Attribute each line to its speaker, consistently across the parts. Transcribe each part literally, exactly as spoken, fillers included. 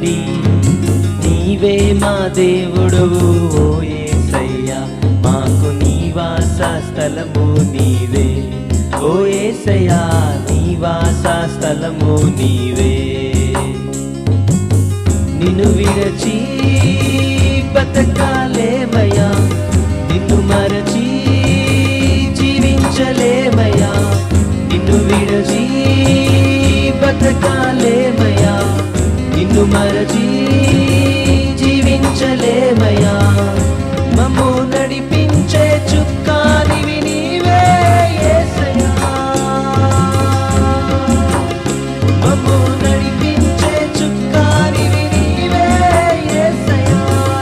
Speaker 1: నుండి నీవే మా దేవుడవు ఓ యేసయ్యా మాకు నివాస స్థలము నీవే ఓ యేసయ్యా నివాస స్థలము నీవే నిన్ను విరచి బతకాలేమయ్యా నిన్ను మరచి జీవించలేమయ్యా నిన్ను విరచి బతకాలేమయ్యా నిన్ను మరచి జీవించలేమయ్యా మమ్ము నడిపించే చుక్కానివి నీవే యేసయ్యా మమ్ము నడిపించే చుక్కానివి నీవే యేసయ్యా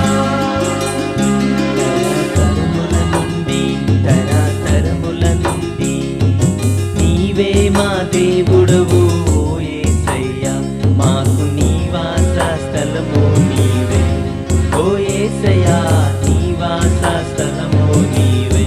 Speaker 1: తరతరముల నుండి తరతరముల నుండి నీవే మా దేవుడవు ఓ యేసయ్యా మాకు నివాస స్థలము నీవే ఓ యేసయ్యా నివాస స్థలము నీవే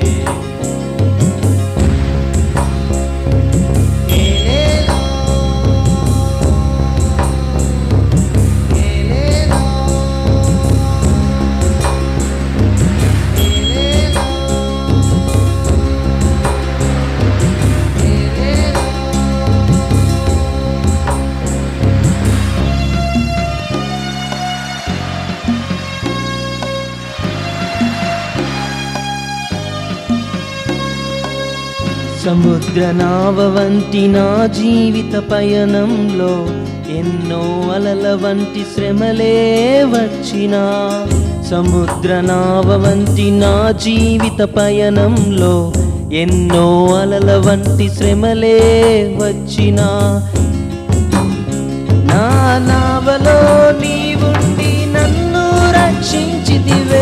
Speaker 1: సముద్ర నావ వంటి నా జీవిత పయనంలో ఎన్నో అలల వంటి శ్రమలే వచ్చినా సముద్ర నావ వంటి నా జీవిత పయనంలో ఎన్నో అలల వంటి శ్రమలే వచ్చినా నా నావలో నీవుండి నన్ను రక్షించితివే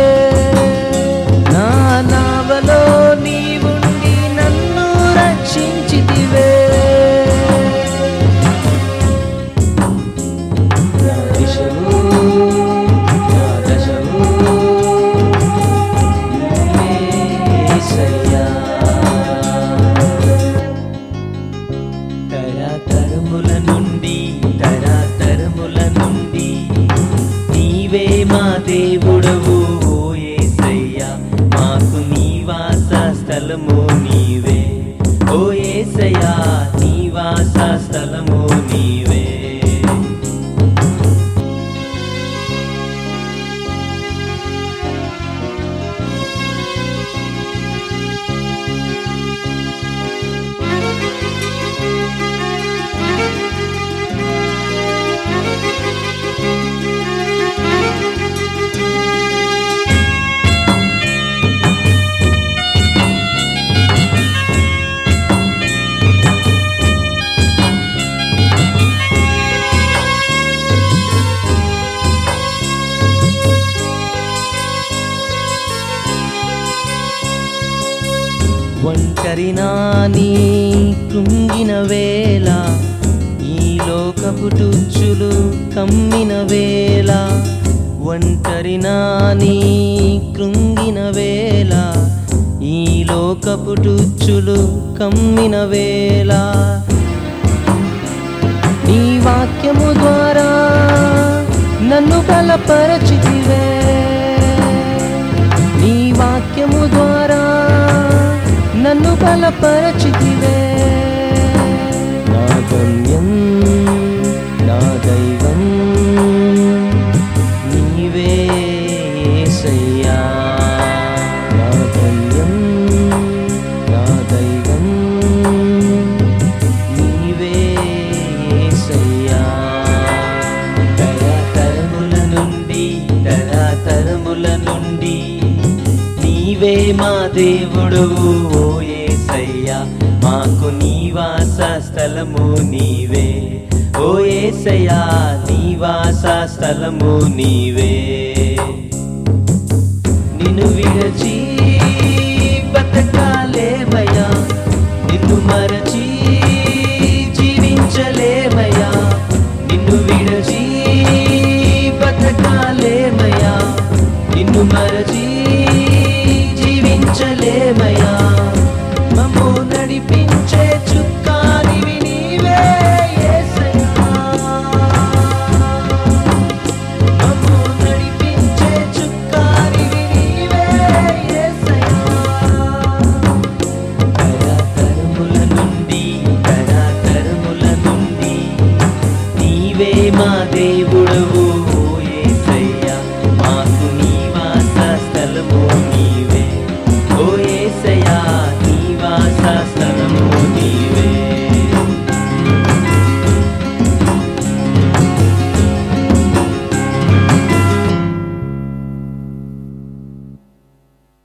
Speaker 1: నా నావలో నీవుండి నన్ను రక్షించితివే నా దిశవు నా దశవు నీవే యేసయ్యా తరతరముల నుండి తరతరముల నుండి నీవే మా దేవుడవు ఓ యేసయ్యా మాకు నివాస స్థలము నీవే ఓ యేసయ్యా నివాస స్థలము నీవే ఒంటరినా నీ కృంగిన వేళ ఈ లోకపు టుచ్చులు కమ్మిన వేళ ఒంటరినా నీ కృంగిన వేళ ఈ లోకపు టుచ్చులు కమ్మిన వేళ నీ వాక్యము ద్వారా నన్ను బలపరచితివే నీ వాక్యము ద్వారా నన్ను బలపరచితివే నా గమ్యం నా దైవం నీవే యేసయ్యా నా గమ్యం నా దైవం నీవే యేసయ్యా తరతరముల నుండి తరతరముల నుండి నీవే మా దేవుడవు ఓ యేసయ్యా మాకు నివాస స్థలము నీవే ఓ యేసయ్యా నివాస స్థలము నీవే నిన్ను విరచి బతకాలేమయ్యా నిన్ను మరచి జీవించలేమయ్యా నిన్ను విరచి బతకాలేమయ్యా నిన్ను మరచి జీవించలేమయ్యా మమ్ము నడిపించే చుక్కానివి నీవే యేసయ్యా దేవుడవు